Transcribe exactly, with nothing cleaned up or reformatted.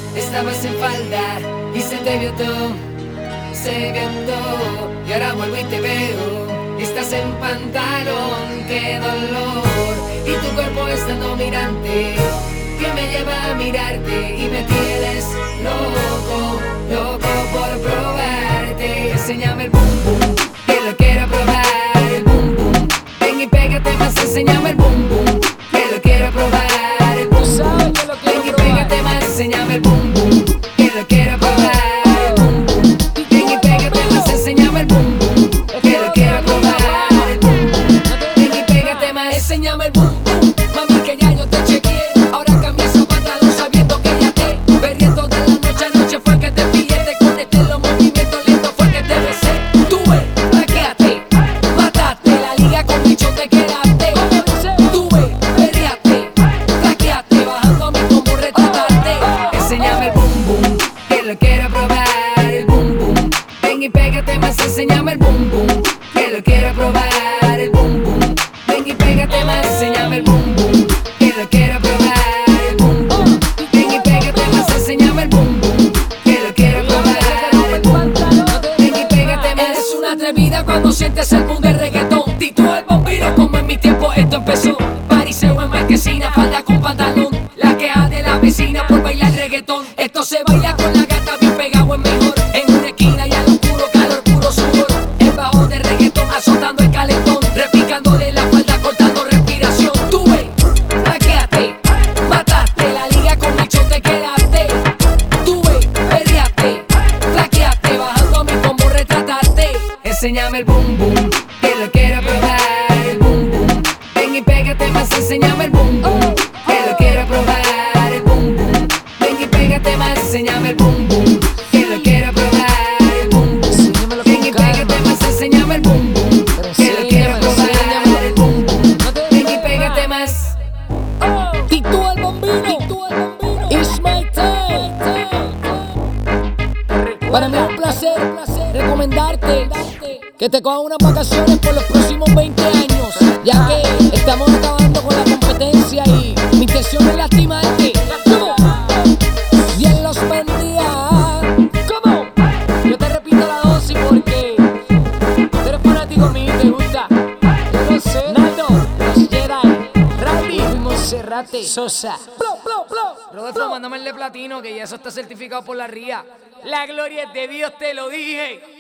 Estabas en falda y se te vio todo, se vio todo. Y ahora vuelvo y te veo, estás en pantalón, qué dolor. Y tu cuerpo es tan dominante que me lleva a mirarte y me tienes loco, loco por probarte. Enséñame el boom boom, que lo quiero probar. El boom boom, ven y pégate más, enséñame el boom boom, que lo quiero probar. El boom boom, ven y pégate más, enséñame el boom boom, que lo quiero probar. El boom boom, ven y pégate más, enséñame el boom boom, que lo quiero probar. El boom boom, ven y pégate más, enséñame el boom boom. Mami, que ya yo te chequeé, ahora cambié ese pantalón sabiendo que ya te perdiendo de la noche a noche. Fue que te pillé, te conecté los movimientos lentos, fue que te besé. Tuve, raqueate, mataste la liga con bicho, te quedaste. Tuve, perreaste, raqueaste, bajando a mí como retratarte. Enséñame el boom boom, que lo quiero probar. El boom boom, ven y pégate más, enséñame el boom boom, que lo quiero probar. El boom boom, ven y pégate más, enséñame el boom boom, que lo quiero probar. El boom boom, ven y pégate más, enséñame el boom boom, que lo quiero probar. El boom boom, ven y pégate más. Eres una atrevida cuando sientes el boom del reggaetón. Tito el bombino, como en mi tiempo esto empezó. Pariseo en marquesina, falda con pantalón, la queja de la vecina por bailar reggaetón. Esto se baila con la gata bien pegado en mejor. En una esquina y al oscuro, calor puro sudor. El bajo de reggaetón azotando el calentón, repicándole la falda, cortando respiración. Tuve, raqueaste, mataste la liga con bicho, te quedaste. Tuve, perreaste, raqueaste, bajando a mí como retratarte. Enséñame el boom boom, que lo quiero probar. El boom boom, ven y pégate más, enséñame el boom boom, que lo quiero probar. El boom boom, ven y pégate más, enséñame el boom boom, que lo quiero probar. El boom boom, ven y pégate más, enséñame el boom boom, que lo quiero probar. El boom boom, ven y pégate más. Tito el bombino, it's my time. Para mí es un placer recomendarte que te cojas unas vacaciones por los próximos veinte años, ya que estamos acabando con la competencia y mi intención es lastimarte. ¿Cómo? Dios los bendiga. ¿Cómo? Yo te repito la dosis porque tú eres fanático mío y te gusta. Yo lo sé. Naldo, los Jedi, Randy, Monserrate, Sosa. Plo, plo, plo. Rodolfo, mándame el de platino, que ya eso está certificado por la R I A. La gloria es de Dios, te lo dije.